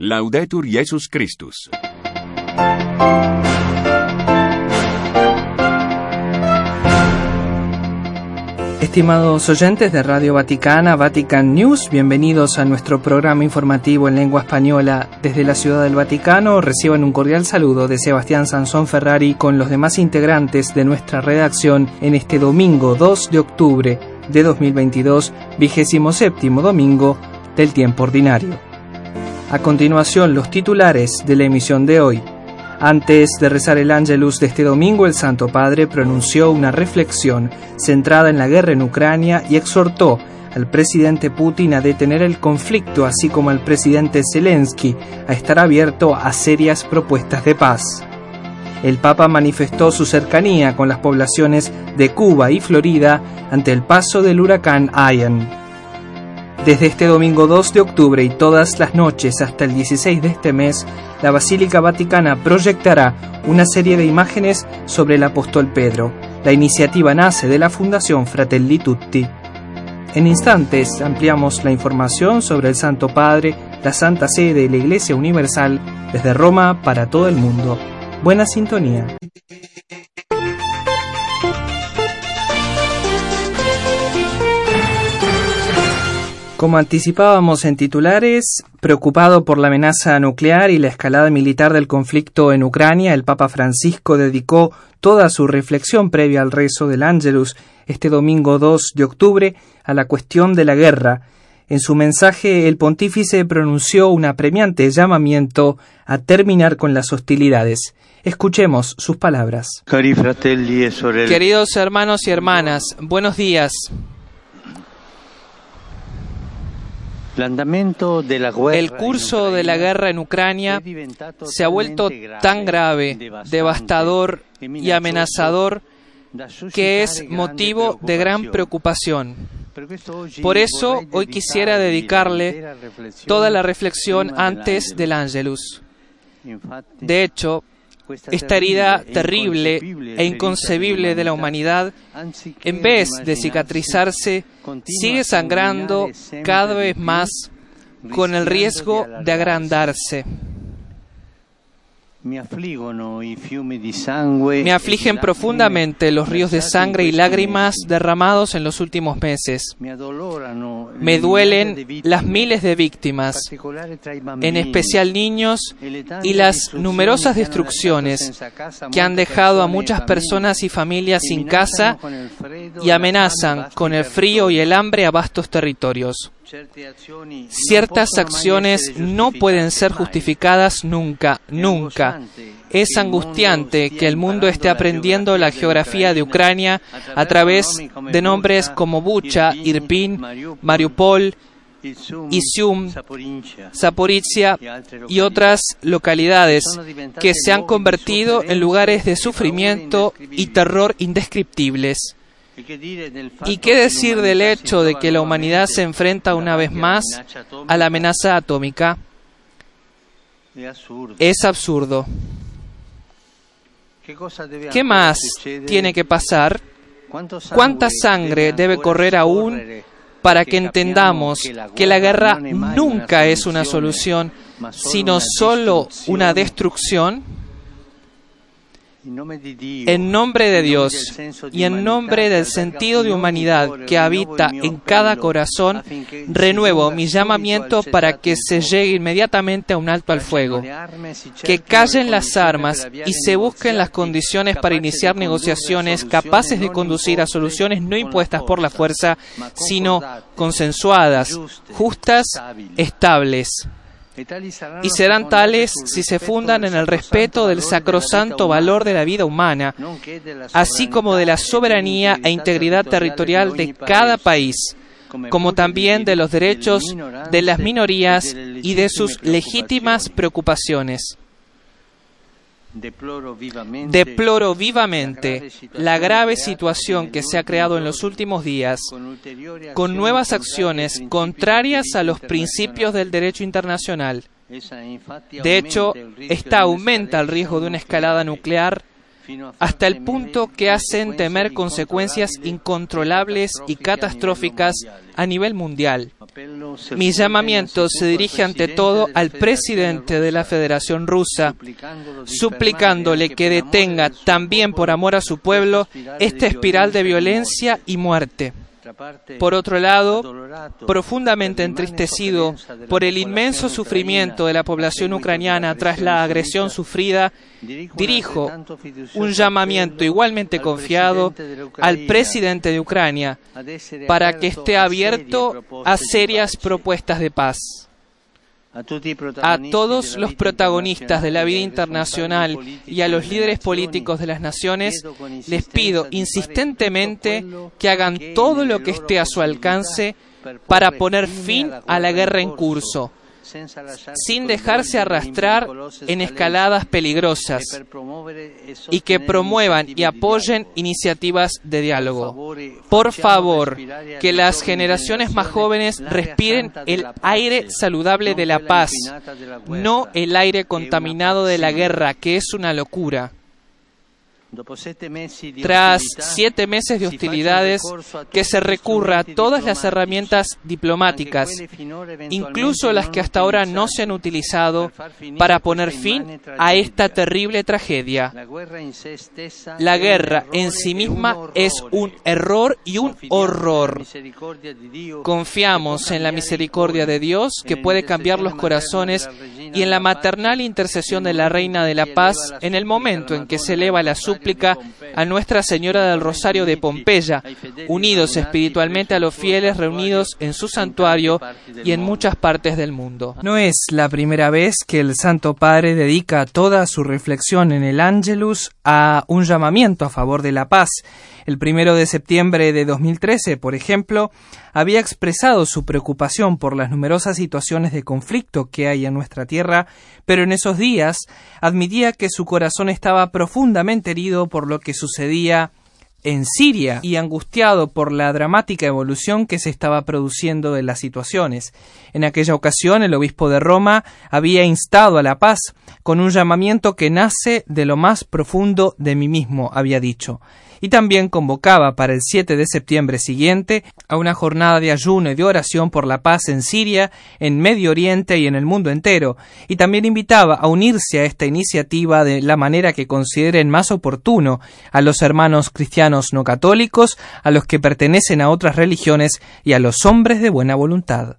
Laudetur Jesus Christus. Estimados oyentes de Radio Vaticana, Vatican News, bienvenidos a nuestro programa informativo en lengua española. Desde la Ciudad del Vaticano reciban un cordial saludo de Sebastián Sansón Ferrari con los demás integrantes de nuestra redacción en este domingo 2 de octubre de 2022, 27º domingo del tiempo ordinario. A continuación, los titulares de la emisión de hoy. Antes de rezar el Ángelus de este domingo, el Santo Padre pronunció una reflexión centrada en la guerra en Ucrania y exhortó al presidente Putin a detener el conflicto, así como al presidente Zelensky a estar abierto a serias propuestas de paz. El Papa manifestó su cercanía con las poblaciones de Cuba y Florida ante el paso del huracán Ian. Desde este domingo 2 de octubre y todas las noches hasta el 16 de este mes, la Basílica Vaticana proyectará una serie de imágenes sobre el apóstol Pedro. La iniciativa nace de la Fundación Fratelli Tutti. En instantes ampliamos la información sobre el Santo Padre, la Santa Sede y la Iglesia Universal desde Roma para todo el mundo. Buena sintonía. Como anticipábamos en titulares, preocupado por la amenaza nuclear y la escalada militar del conflicto en Ucrania, el Papa Francisco dedicó toda su reflexión previa al rezo del Ángelus este domingo 2 de octubre a la cuestión de la guerra. En su mensaje, el pontífice pronunció un apremiante llamamiento a terminar con las hostilidades. Escuchemos sus palabras. Queridos hermanos y hermanas, buenos días. El curso de la guerra en Ucrania se ha vuelto tan grave, devastador y amenazador que es motivo de gran preocupación. Por eso, hoy quisiera dedicarle toda la reflexión antes del Ángelus. De hecho, esta herida terrible e inconcebible de la humanidad, en vez de cicatrizarse, sigue sangrando cada vez más con el riesgo de agrandarse. Me afligen profundamente los ríos de sangre y lágrimas derramados en los últimos meses. Me duelen las miles de víctimas, en especial niños, y las numerosas destrucciones que han dejado a muchas personas y familias sin casa y amenazan con el frío y el hambre a vastos territorios. Ciertas acciones no pueden ser justificadas nunca, nunca. Es angustiante que el mundo esté aprendiendo la geografía de Ucrania a través de nombres como Bucha, Irpin, Mariupol, Izium, Zaporizhia y otras localidades que se han convertido en lugares de sufrimiento y terror indescriptibles. ¿Y qué decir del hecho de que la humanidad se enfrenta una vez más a la amenaza atómica? Es absurdo. ¿Qué más tiene que pasar? ¿Cuánta sangre debe correr aún para que entendamos que la guerra nunca es una solución, sino solo una destrucción? En nombre de Dios y en nombre del sentido de humanidad que habita en cada corazón, renuevo mi llamamiento para que se llegue inmediatamente a un alto al fuego, que callen las armas y se busquen las condiciones para iniciar negociaciones capaces de conducir a soluciones no impuestas por la fuerza, sino consensuadas, justas, estables. Y serán tales si se fundan en el respeto del sacrosanto valor de la vida humana, así como de la soberanía e integridad territorial de cada país, como también de los derechos de las minorías y de sus legítimas preocupaciones. Deploro vivamente la grave situación que se ha creado en los últimos días, con nuevas acciones contrarias a los principios del derecho internacional. De hecho, esta aumenta el riesgo de una escalada nuclear hasta el punto que hacen temer consecuencias incontrolables y catastróficas a nivel mundial. Mi llamamiento se dirige ante todo al presidente de la Federación Rusa, suplicándole que detenga, también por amor a su pueblo, esta espiral de violencia y muerte. Por otro lado, profundamente entristecido por el inmenso sufrimiento de la población ucraniana tras la agresión sufrida, dirijo un llamamiento igualmente confiado al presidente de Ucrania para que esté abierto a serias propuestas de paz. A todos los protagonistas de la vida internacional y a los líderes políticos de las naciones, les pido insistentemente que hagan todo lo que esté a su alcance para poner fin a la guerra en curso, sin dejarse arrastrar en escaladas peligrosas, y que promuevan y apoyen iniciativas de diálogo. Por favor, que las generaciones más jóvenes respiren el aire saludable de la paz, no el aire contaminado de la guerra, que es una locura. Tras 7 meses de hostilidades, que se recurra a todas las herramientas diplomáticas, incluso las que hasta ahora no se han utilizado, para poner fin a esta terrible tragedia. La guerra en sí misma es un error y un horror. Confiamos en la misericordia de Dios, que puede cambiar los corazones, y en la maternal intercesión de la Reina de la Paz en el momento en que se eleva la súplica a Nuestra Señora del Rosario de Pompeya, unidos espiritualmente a los fieles reunidos en su santuario y en muchas partes del mundo. No es la primera vez que el Santo Padre dedica toda su reflexión en el Ángelus a un llamamiento a favor de la paz. El 1 de septiembre de 2013, por ejemplo, había expresado su preocupación por las numerosas situaciones de conflicto que hay en nuestra tierra, pero en esos días admitía que su corazón estaba profundamente herido por lo que sucedía en Siria y angustiado por la dramática evolución que se estaba produciendo de las situaciones. En aquella ocasión, el obispo de Roma había instado a la paz con un llamamiento que nace de lo más profundo de mí mismo, había dicho. Y también convocaba para el 7 de septiembre siguiente a una jornada de ayuno y de oración por la paz en Siria, en Medio Oriente y en el mundo entero, y también invitaba a unirse a esta iniciativa de la manera que consideren más oportuno a los hermanos cristianos no católicos, a los que pertenecen a otras religiones y a los hombres de buena voluntad.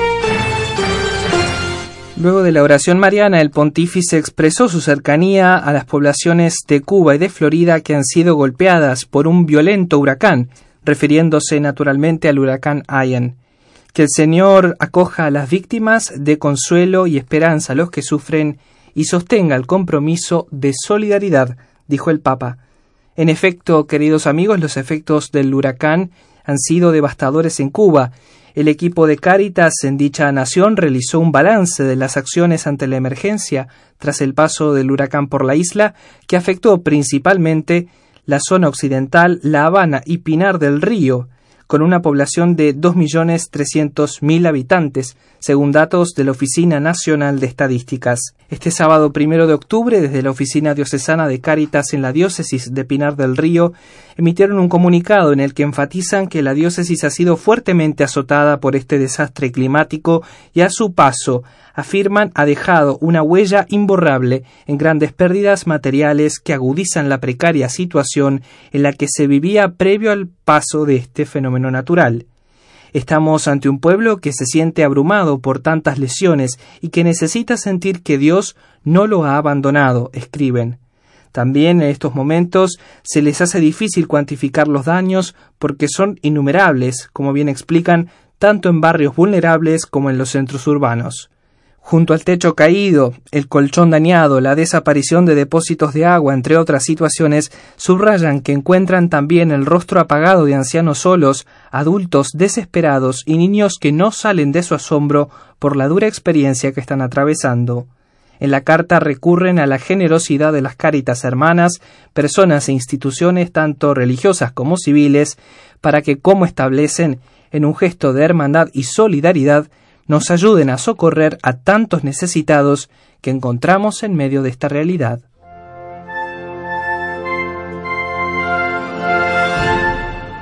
Luego de la oración mariana, el pontífice expresó su cercanía a las poblaciones de Cuba y de Florida que han sido golpeadas por un violento huracán, refiriéndose naturalmente al huracán Ian. Que el Señor acoja a las víctimas, dé consuelo y esperanza a los que sufren y sostenga el compromiso de solidaridad, dijo el Papa. En efecto, queridos amigos, los efectos del huracán han sido devastadores en Cuba. El equipo de Cáritas en dicha nación realizó un balance de las acciones ante la emergencia tras el paso del huracán por la isla, que afectó principalmente la zona occidental, La Habana y Pinar del Río, con una población de 2.300.000 habitantes, según datos de la Oficina Nacional de Estadísticas. Este sábado 1 de octubre, desde la Oficina Diocesana de Cáritas en la diócesis de Pinar del Río, emitieron un comunicado en el que enfatizan que la diócesis ha sido fuertemente azotada por este desastre climático y a su paso, afirman, ha dejado una huella imborrable en grandes pérdidas materiales que agudizan la precaria situación en la que se vivía previo al paso de este fenómeno natural. Estamos ante un pueblo que se siente abrumado por tantas lesiones y que necesita sentir que Dios no lo ha abandonado, escriben. También en estos momentos se les hace difícil cuantificar los daños porque son innumerables, como bien explican, tanto en barrios vulnerables como en los centros urbanos. Junto al techo caído, el colchón dañado, la desaparición de depósitos de agua, entre otras situaciones, subrayan que encuentran también el rostro apagado de ancianos solos, adultos desesperados y niños que no salen de su asombro por la dura experiencia que están atravesando. En la carta recurren a la generosidad de las Cáritas hermanas, personas e instituciones tanto religiosas como civiles, para que, como establecen, en un gesto de hermandad y solidaridad, nos ayuden a socorrer a tantos necesitados que encontramos en medio de esta realidad.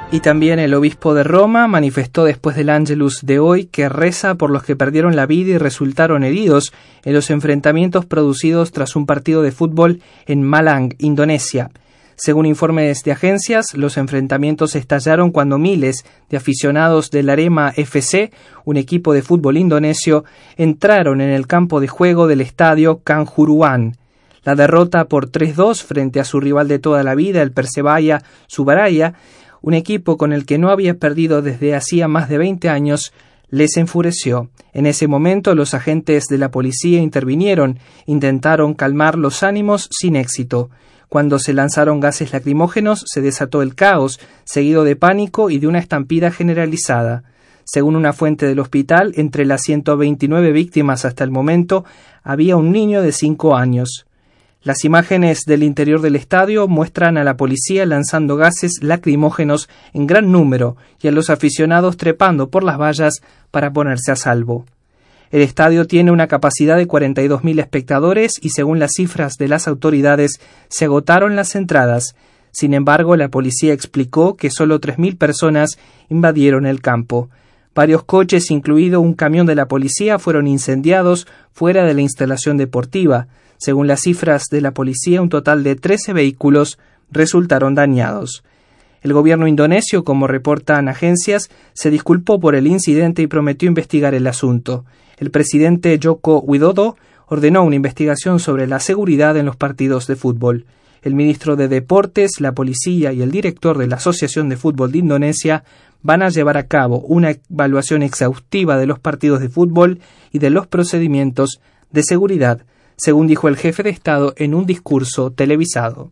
Y también el obispo de Roma manifestó después del Ángelus de hoy que reza por los que perdieron la vida y resultaron heridos en los enfrentamientos producidos tras un partido de fútbol en Malang, Indonesia. Según informes de agencias, los enfrentamientos estallaron cuando miles de aficionados del Arema FC, un equipo de fútbol indonesio, entraron en el campo de juego del estadio Kanjuruhan. La derrota por 3-2 frente a su rival de toda la vida, el Persebaya Surabaya, un equipo con el que no había perdido desde hacía más de 20 años, les enfureció. En ese momento los agentes de la policía intervinieron, intentaron calmar los ánimos sin éxito. Cuando se lanzaron gases lacrimógenos, se desató el caos, seguido de pánico y de una estampida generalizada. Según una fuente del hospital, entre las 129 víctimas hasta el momento, había un niño de 5 años. Las imágenes del interior del estadio muestran a la policía lanzando gases lacrimógenos en gran número y a los aficionados trepando por las vallas para ponerse a salvo. El estadio tiene una capacidad de 42.000 espectadores y según las cifras de las autoridades se agotaron las entradas. Sin embargo, la policía explicó que solo 3.000 personas invadieron el campo. Varios coches, incluido un camión de la policía, fueron incendiados fuera de la instalación deportiva. Según las cifras de la policía, un total de 13 vehículos resultaron dañados. El gobierno indonesio, como reportan agencias, se disculpó por el incidente y prometió investigar el asunto. El presidente Joko Widodo ordenó una investigación sobre la seguridad en los partidos de fútbol. El ministro de Deportes, la policía y el director de la Asociación de Fútbol de Indonesia van a llevar a cabo una evaluación exhaustiva de los partidos de fútbol y de los procedimientos de seguridad, según dijo el jefe de Estado en un discurso televisado.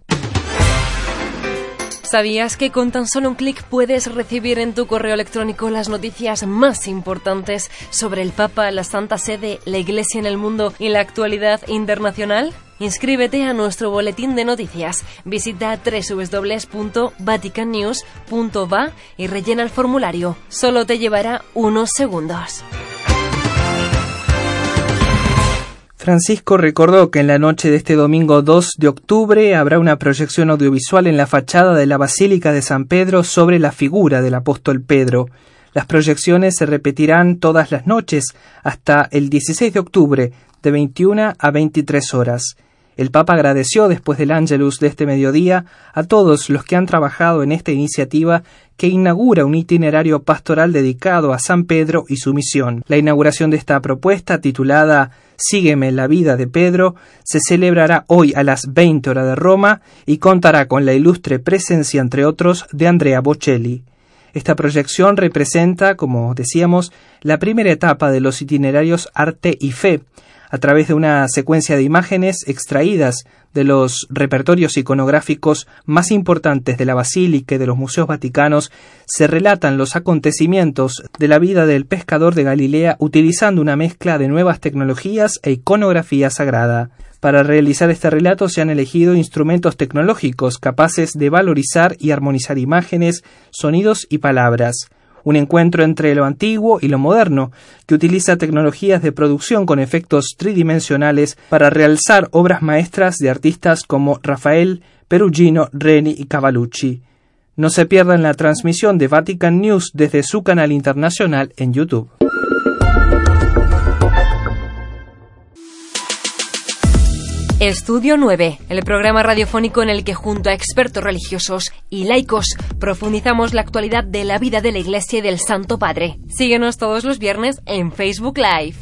¿Sabías que con tan solo un clic puedes recibir en tu correo electrónico las noticias más importantes sobre el Papa, la Santa Sede, la Iglesia en el mundo y la actualidad internacional? Inscríbete a nuestro boletín de noticias. Visita www.vaticannews.va y rellena el formulario. Solo te llevará unos segundos. Francisco recordó que en la noche de este domingo 2 de octubre habrá una proyección audiovisual en la fachada de la Basílica de San Pedro sobre la figura del apóstol Pedro. Las proyecciones se repetirán todas las noches hasta el 16 de octubre, de 21 a 23 horas. El Papa agradeció después del Ángelus de este mediodía a todos los que han trabajado en esta iniciativa que inaugura un itinerario pastoral dedicado a San Pedro y su misión. La inauguración de esta propuesta, titulada Sígueme la vida de Pedro, se celebrará hoy a las 20 horas de Roma y contará con la ilustre presencia, entre otros, de Andrea Bocelli. Esta proyección representa, como decíamos, la primera etapa de los itinerarios Arte y Fe, a través de una secuencia de imágenes extraídas de los repertorios iconográficos más importantes de la Basílica y de los museos vaticanos, se relatan los acontecimientos de la vida del pescador de Galilea utilizando una mezcla de nuevas tecnologías e iconografía sagrada. Para realizar este relato se han elegido instrumentos tecnológicos capaces de valorizar y armonizar imágenes, sonidos y palabras. Un encuentro entre lo antiguo y lo moderno, que utiliza tecnologías de producción con efectos tridimensionales para realzar obras maestras de artistas como Rafael, Perugino, Reni y Cavallucci. No se pierdan la transmisión de Vatican News desde su canal internacional en YouTube. Estudio 9, el programa radiofónico en el que junto a expertos religiosos y laicos profundizamos la actualidad de la vida de la Iglesia y del Santo Padre. Síguenos todos los viernes en Facebook Live.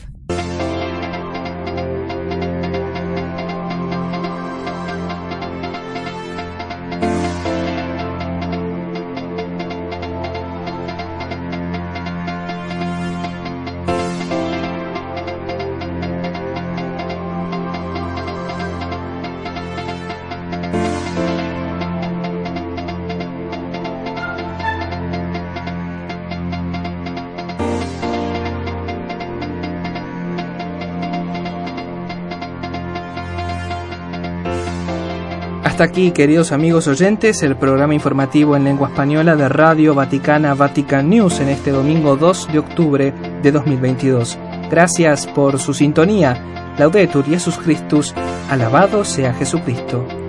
Hasta aquí, queridos amigos oyentes, el programa informativo en lengua española de Radio Vaticana Vatican News en este domingo 2 de octubre de 2022. Gracias por su sintonía. Laudetur Jesus Christus, alabado sea Jesucristo.